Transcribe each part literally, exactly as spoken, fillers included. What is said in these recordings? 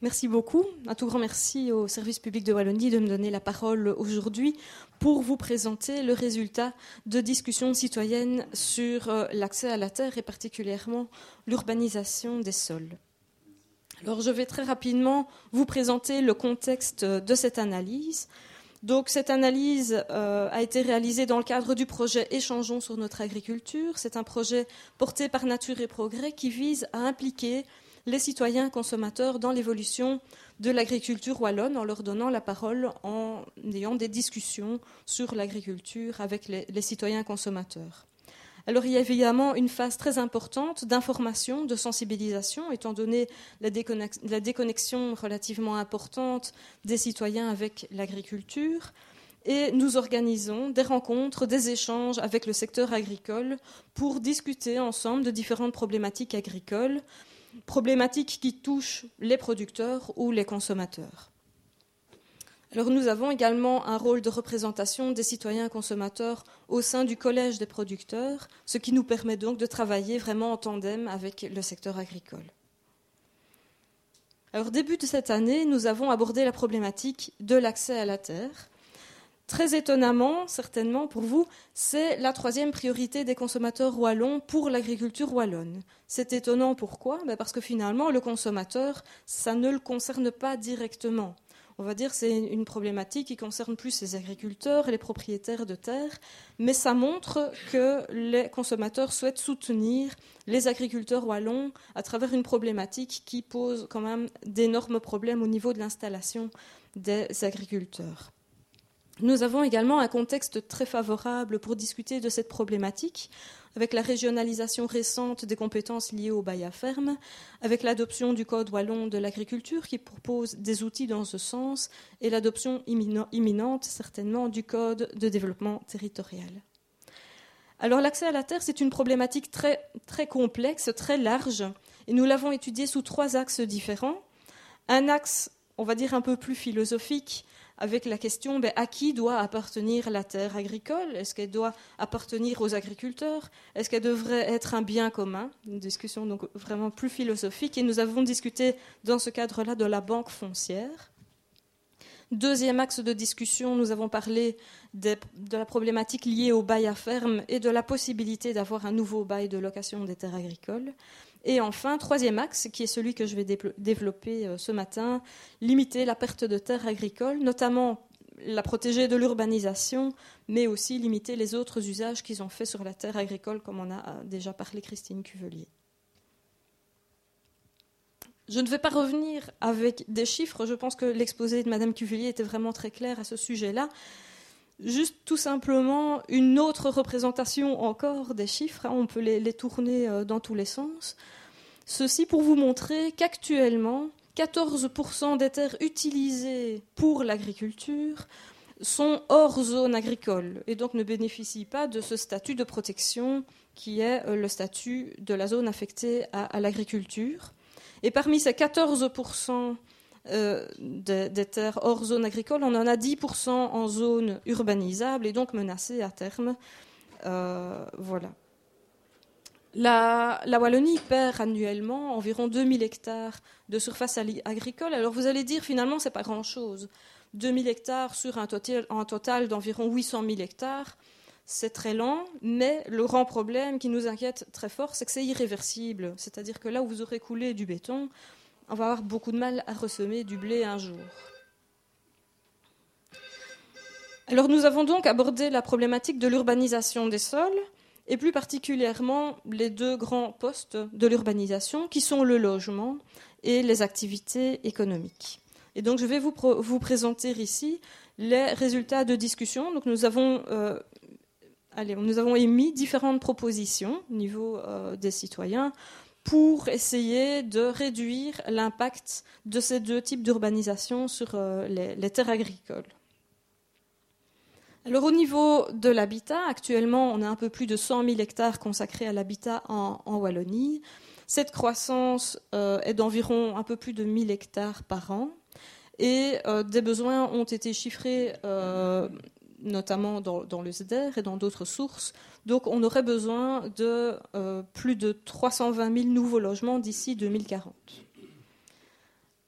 Merci beaucoup. Un tout grand merci au service public de Wallonie de me donner la parole aujourd'hui pour vous présenter le résultat de discussions citoyennes sur l'accès à la terre et particulièrement l'urbanisation des sols. Alors, je vais très rapidement vous présenter le contexte de cette analyse. Donc, cette analyse euh, a été réalisée dans le cadre du projet Échangeons sur notre agriculture. C'est un projet porté par Nature et Progrès qui vise à impliquer les citoyens consommateurs dans l'évolution de l'agriculture wallonne en leur donnant la parole, en ayant des discussions sur l'agriculture avec les, les citoyens consommateurs. Alors il y a évidemment une phase très importante d'information, de sensibilisation, étant donné la, déconnex- la déconnexion relativement importante des citoyens avec l'agriculture. Et nous organisons des rencontres, des échanges avec le secteur agricole pour discuter ensemble de différentes problématiques agricoles, problématiques qui touchent les producteurs ou les consommateurs. Alors nous avons également un rôle de représentation des citoyens consommateurs au sein du collège des producteurs, ce qui nous permet donc de travailler vraiment en tandem avec le secteur agricole. Alors début de cette année, nous avons abordé la problématique de l'accès à la terre. Très étonnamment, certainement pour vous, c'est la troisième priorité des consommateurs wallons pour l'agriculture wallonne. C'est étonnant, pourquoi ? Ben parce que finalement, le consommateur, ça ne le concerne pas directement. On va dire que c'est une problématique qui concerne plus les agriculteurs et les propriétaires de terres, mais ça montre que les consommateurs souhaitent soutenir les agriculteurs wallons à travers une problématique qui pose quand même d'énormes problèmes au niveau de l'installation des agriculteurs. Nous avons également un contexte très favorable pour discuter de cette problématique, avec la régionalisation récente des compétences liées au bail à ferme, avec l'adoption du Code wallon de l'agriculture qui propose des outils dans ce sens, et l'adoption imminente, certainement, du Code de développement territorial. Alors l'accès à la terre, c'est une problématique très, très complexe, très large, et nous l'avons étudiée sous trois axes différents. Un axe, on va dire, un peu plus philosophique, avec la question ben, à qui doit appartenir la terre agricole ? Est-ce qu'elle doit appartenir aux agriculteurs ? Est-ce qu'elle devrait être un bien commun ? Une discussion donc vraiment plus philosophique. Et nous avons discuté dans ce cadre-là de la banque foncière. Deuxième axe de discussion, nous avons parlé de, de la problématique liée au bail à ferme et de la possibilité d'avoir un nouveau bail de location des terres agricoles. Et enfin, troisième axe, qui est celui que je vais développer ce matin, limiter la perte de terres agricoles, notamment la protéger de l'urbanisation, mais aussi limiter les autres usages qu'ils ont faits sur la terre agricole, comme en a déjà parlé Christine Cuvelier. Je ne vais pas revenir avec des chiffres, je pense que l'exposé de Madame Cuvelier était vraiment très clair à ce sujet-là. Juste tout simplement une autre représentation encore des chiffres, hein, on peut les, les tourner dans tous les sens. Ceci pour vous montrer qu'actuellement, quatorze pour cent des terres utilisées pour l'agriculture sont hors zone agricole et donc ne bénéficient pas de ce statut de protection qui est le statut de la zone affectée à, à l'agriculture. Et parmi ces quatorze pour cent Euh, des, des terres hors zone agricole, on en a dix pour cent en zone urbanisable et donc menacée à terme. Euh, voilà. La, la Wallonie perd annuellement environ deux mille hectares de surface agricole. Alors vous allez dire finalement c'est pas grand-chose. deux mille hectares sur un total, un total d'environ huit cent mille hectares, c'est très lent, mais le grand problème qui nous inquiète très fort, c'est que c'est irréversible. C'est-à-dire que là où vous aurez coulé du béton, on va avoir beaucoup de mal à ressemer du blé un jour. Alors nous avons donc abordé la problématique de l'urbanisation des sols, et plus particulièrement les deux grands postes de l'urbanisation, qui sont le logement et les activités économiques. Et donc je vais vous, pro- vous présenter ici les résultats de discussion. Donc nous avons, euh, allez, nous avons émis différentes propositions au niveau euh, des citoyens, pour essayer de réduire l'impact de ces deux types d'urbanisation sur euh, les, les terres agricoles. Alors au niveau de l'habitat, actuellement on a un peu plus de cent mille hectares consacrés à l'habitat en, en Wallonie. Cette croissance euh, est d'environ un peu plus de mille hectares par an et euh, des besoins ont été chiffrés euh, notamment dans, dans le S D E R et dans d'autres sources. Donc on aurait besoin de euh, plus de trois cent vingt mille nouveaux logements d'ici deux mille quarante.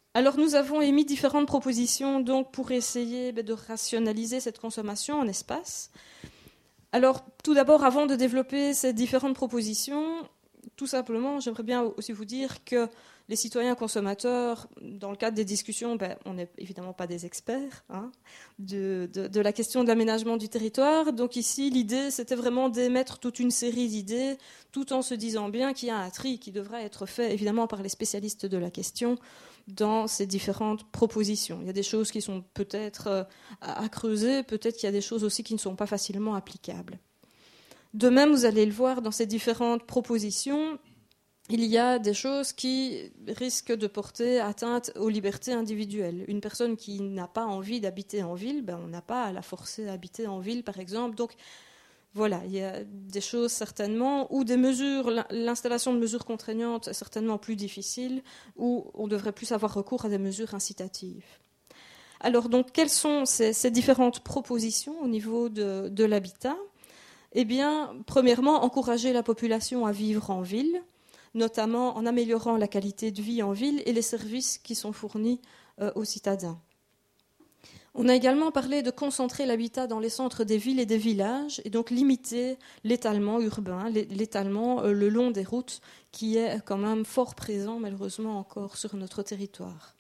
Alors nous avons émis différentes propositions donc, pour essayer ben, de rationaliser cette consommation en espace. Alors tout d'abord, avant de développer ces différentes propositions, tout simplement, j'aimerais bien aussi vous dire que les citoyens consommateurs, dans le cadre des discussions, ben, on n'est évidemment pas des experts hein, de, de, de la question de l'aménagement du territoire. Donc ici, l'idée, c'était vraiment d'émettre toute une série d'idées, tout en se disant bien qu'il y a un tri qui devra être fait, évidemment, par les spécialistes de la question dans ces différentes propositions. Il y a des choses qui sont peut-être à, à creuser, peut-être qu'il y a des choses aussi qui ne sont pas facilement applicables. De même, vous allez le voir dans ces différentes propositions, il y a des choses qui risquent de porter atteinte aux libertés individuelles. Une personne qui n'a pas envie d'habiter en ville, ben on n'a pas à la forcer à habiter en ville, par exemple. Donc, voilà, il y a des choses certainement, ou des mesures, l'installation de mesures contraignantes est certainement plus difficile, où on devrait plus avoir recours à des mesures incitatives. Alors, donc, quelles sont ces, ces différentes propositions au niveau de, de l'habitat ? Eh bien, premièrement, encourager la population à vivre en ville, notamment en améliorant la qualité de vie en ville et les services qui sont fournis euh, aux citadins. On a également parlé de concentrer l'habitat dans les centres des villes et des villages et donc limiter l'étalement urbain, l'étalement euh, le long des routes qui est quand même fort présent malheureusement encore sur notre territoire.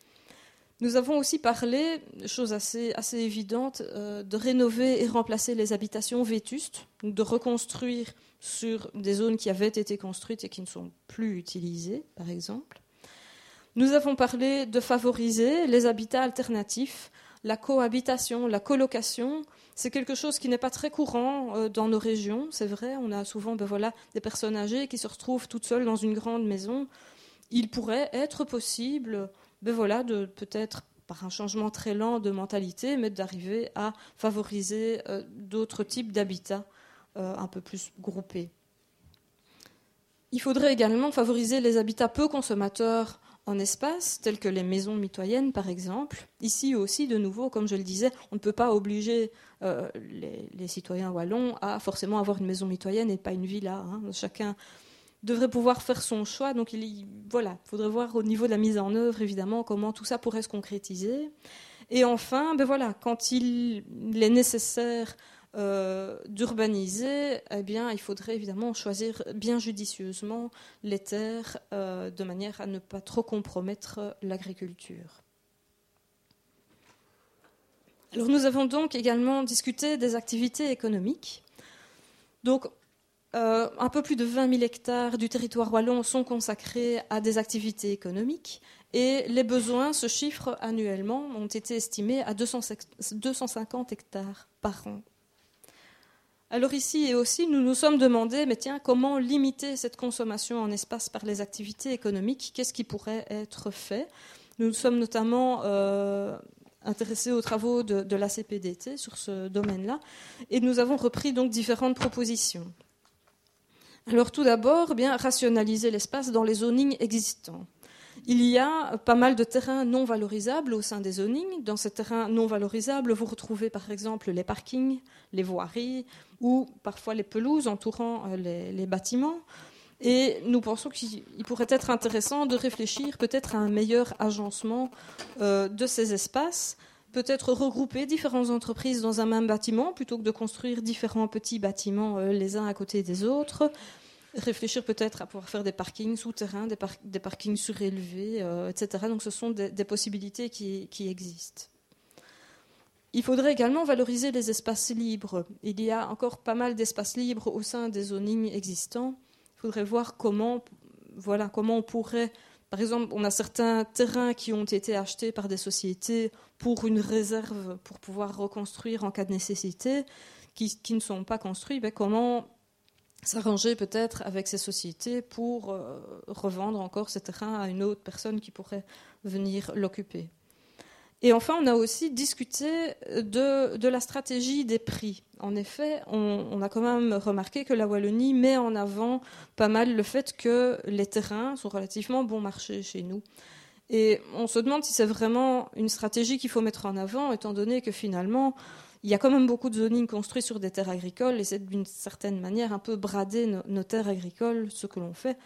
Nous avons aussi parlé, chose assez, assez évidente, euh, de rénover et remplacer les habitations vétustes, de reconstruire sur des zones qui avaient été construites et qui ne sont plus utilisées, par exemple. Nous avons parlé de favoriser les habitats alternatifs, la cohabitation, la colocation. C'est quelque chose qui n'est pas très courant euh, dans nos régions, c'est vrai. On a souvent ben voilà, des personnes âgées qui se retrouvent toutes seules dans une grande maison. Il pourrait être possible... Ben voilà, de, peut-être par un changement très lent de mentalité, mais d'arriver à favoriser euh, d'autres types d'habitats euh, un peu plus groupés. Il faudrait également favoriser les habitats peu consommateurs en espace, tels que les maisons mitoyennes par exemple. Ici aussi, de nouveau, comme je le disais, on ne peut pas obliger euh, les, les citoyens wallons à forcément avoir une maison mitoyenne et pas une villa. Hein. Chacun devrait pouvoir faire son choix. Donc, il voilà, faudrait voir au niveau de la mise en œuvre, évidemment, comment tout ça pourrait se concrétiser. Et enfin, ben voilà, quand il, il est nécessaire euh, d'urbaniser, eh bien, il faudrait évidemment choisir bien judicieusement les terres euh, de manière à ne pas trop compromettre l'agriculture. Alors, nous avons donc également discuté des activités économiques. Donc, Euh, un peu plus de vingt mille hectares du territoire wallon sont consacrés à des activités économiques et les besoins se chiffrent annuellement, ont été estimés à deux cent cinquante hectares par an. Alors ici et aussi, nous nous sommes demandé, mais tiens, comment limiter cette consommation en espace par les activités économiques ? Qu'est-ce qui pourrait être fait ? Nous nous sommes notamment euh, intéressés aux travaux de, de l'A C P D T sur ce domaine-là et nous avons repris donc différentes propositions. Alors tout d'abord, eh bien, rationaliser l'espace dans les zonings existants. Il y a pas mal de terrains non valorisables au sein des zonings. Dans ces terrains non valorisables, vous retrouvez par exemple les parkings, les voiries ou parfois les pelouses entourant les, les bâtiments. Et nous pensons qu'il pourrait être intéressant de réfléchir peut-être à un meilleur agencement euh, de ces espaces, peut-être regrouper différentes entreprises dans un même bâtiment plutôt que de construire différents petits bâtiments euh, les uns à côté des autres. Réfléchir peut-être à pouvoir faire des parkings souterrains, des, par- des parkings surélevés, euh, et cetera. Donc ce sont des, des possibilités qui, qui existent. Il faudrait également valoriser les espaces libres. Il y a encore pas mal d'espaces libres au sein des zonings existants. Il faudrait voir comment, voilà, comment on pourrait... Par exemple, on a certains terrains qui ont été achetés par des sociétés pour une réserve, pour pouvoir reconstruire en cas de nécessité, qui, qui ne sont pas construits. Ben, comment s'arranger peut-être avec ces sociétés pour euh, revendre encore ces terrains à une autre personne qui pourrait venir l'occuper. Et enfin, on a aussi discuté de, de la stratégie des prix. En effet, on, on a quand même remarqué que la Wallonie met en avant pas mal le fait que les terrains sont relativement bon marché chez nous. Et on se demande si c'est vraiment une stratégie qu'il faut mettre en avant, étant donné que finalement, il y a quand même beaucoup de zoning construits sur des terres agricoles, et c'est d'une certaine manière un peu brader nos, nos terres agricoles, ce que l'on fait,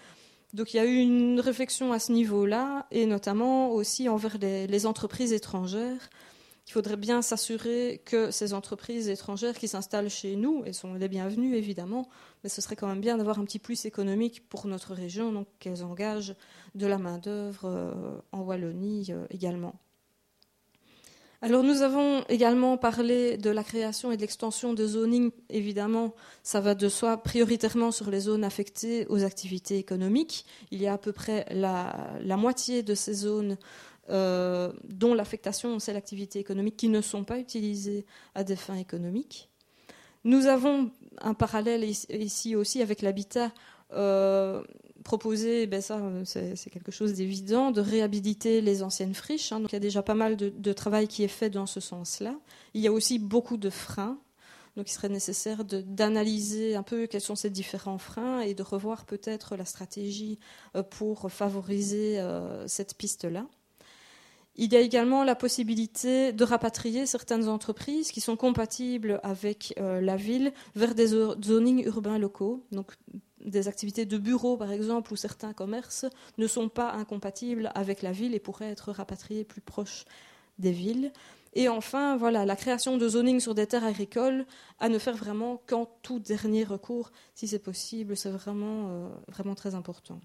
Donc il y a eu une réflexion à ce niveau-là, et notamment aussi envers les, les entreprises étrangères. Il faudrait bien s'assurer que ces entreprises étrangères qui s'installent chez nous, elles sont les bienvenues évidemment, mais ce serait quand même bien d'avoir un petit plus économique pour notre région, donc qu'elles engagent de la main-d'œuvre euh, en Wallonie euh, également. Alors nous avons également parlé de la création et de l'extension de zoning. Évidemment, ça va de soi prioritairement sur les zones affectées aux activités économiques. Il y a à peu près la, la moitié de ces zones euh, dont l'affectation, c'est l'activité économique, qui ne sont pas utilisées à des fins économiques. Nous avons un parallèle ici aussi avec l'habitat. Euh, proposer, ben ça c'est, c'est quelque chose d'évident, de réhabiliter les anciennes friches. Hein. Donc il y a déjà pas mal de, de travail qui est fait dans ce sens-là. Il y a aussi beaucoup de freins. Donc il serait nécessaire de, d'analyser un peu quels sont ces différents freins et de revoir peut-être la stratégie pour favoriser euh, cette piste-là. Il y a également la possibilité de rapatrier certaines entreprises qui sont compatibles avec euh, la ville vers des zonings urbains locaux. Donc des activités de bureau, par exemple, ou certains commerces ne sont pas incompatibles avec la ville et pourraient être rapatriés plus proches des villes. Et enfin, voilà, la création de zoning sur des terres agricoles à ne faire vraiment qu'en tout dernier recours, si c'est possible, c'est vraiment, euh, vraiment très important.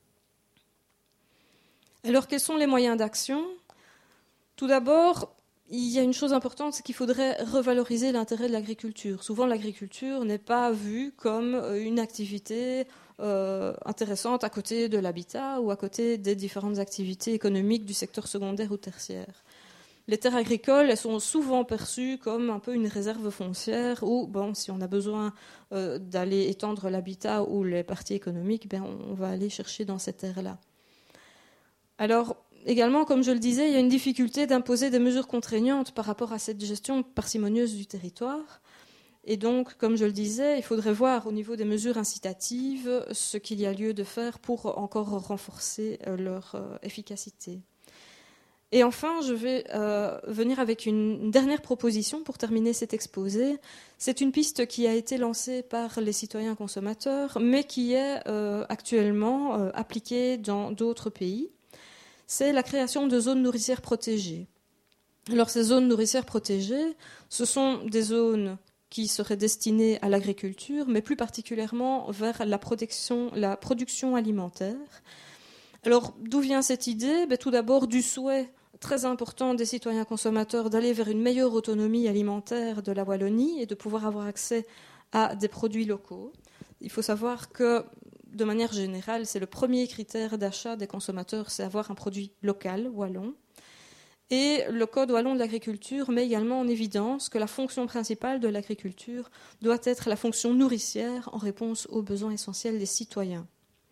Alors, quels sont les moyens d'action ? Tout d'abord, il y a une chose importante, c'est qu'il faudrait revaloriser l'intérêt de l'agriculture. Souvent, l'agriculture n'est pas vue comme une activité euh, intéressante à côté de l'habitat ou à côté des différentes activités économiques du secteur secondaire ou tertiaire. Les terres agricoles, elles sont souvent perçues comme un peu une réserve foncière où, bon, si on a besoin euh, d'aller étendre l'habitat ou les parties économiques, ben, on va aller chercher dans ces terres-là. Alors, également, comme je le disais, il y a une difficulté d'imposer des mesures contraignantes par rapport à cette gestion parcimonieuse du territoire. Et donc, comme je le disais, il faudrait voir au niveau des mesures incitatives ce qu'il y a lieu de faire pour encore renforcer leur efficacité. Et enfin, je vais euh, venir avec une dernière proposition pour terminer cet exposé. C'est une piste qui a été lancée par les citoyens consommateurs, mais qui est euh, actuellement euh, appliquée dans d'autres pays. C'est la création de zones nourricières protégées. Alors, ces zones nourricières protégées, ce sont des zones qui seraient destinées à l'agriculture, mais plus particulièrement vers la, protection, la production alimentaire. Alors, d'où vient cette idée ? Ben, tout d'abord, du souhait très important des citoyens consommateurs d'aller vers une meilleure autonomie alimentaire de la Wallonie et de pouvoir avoir accès à des produits locaux. Il faut savoir que, de manière générale, c'est le premier critère d'achat des consommateurs, c'est avoir un produit local, wallon. Et le Code wallon de l'agriculture met également en évidence que la fonction principale de l'agriculture doit être la fonction nourricière en réponse aux besoins essentiels des citoyens.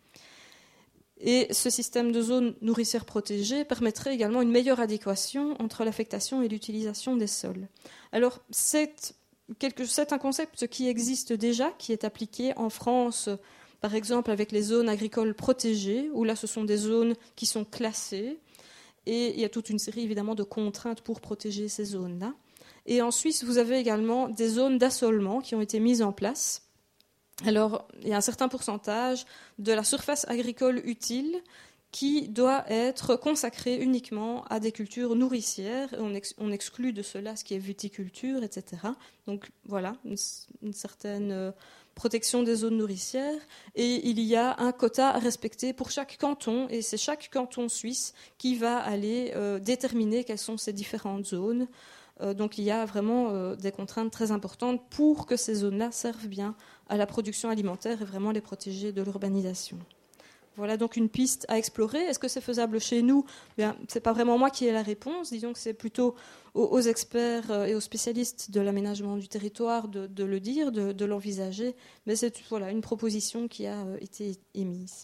Et ce système de zones nourricières protégées permettrait également une meilleure adéquation entre l'affectation et l'utilisation des sols. Alors, c'est, quelque, c'est un concept qui existe déjà, qui est appliqué en France, par exemple avec les zones agricoles protégées, où là ce sont des zones qui sont classées, et il y a toute une série évidemment de contraintes pour protéger ces zones-là. Et en Suisse, vous avez également des zones d'assolement qui ont été mises en place. Alors, il y a un certain pourcentage de la surface agricole utile qui doit être consacrée uniquement à des cultures nourricières. Et on, ex- on exclut de cela ce qui est viticulture, et cetera. Donc voilà, une, une certaine protection des zones nourricières. Et il y a un quota à respecter pour chaque canton, et c'est chaque canton suisse qui va aller euh, déterminer quelles sont ces différentes zones. Euh, donc il y a vraiment euh, des contraintes très importantes pour que ces zones-là servent bien à la production alimentaire et vraiment les protéger de l'urbanisation. Voilà donc une piste à explorer. Est-ce que c'est faisable chez nous ? Bien, ce n'est pas vraiment moi qui ai la réponse. Disons que c'est plutôt aux, aux experts et aux spécialistes de l'aménagement du territoire de, de le dire, de, de l'envisager. Mais c'est voilà, une proposition qui a été émise.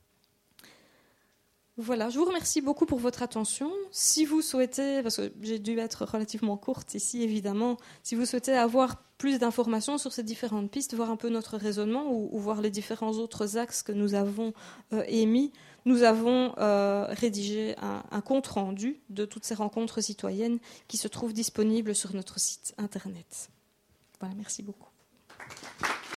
Voilà, je vous remercie beaucoup pour votre attention. Si vous souhaitez, parce que j'ai dû être relativement courte ici évidemment, si vous souhaitez avoir plus d'informations sur ces différentes pistes, voir un peu notre raisonnement ou, ou voir les différents autres axes que nous avons euh, émis, nous avons euh, rédigé un, un compte-rendu de toutes ces rencontres citoyennes qui se trouvent disponibles sur notre site internet. Voilà, merci beaucoup.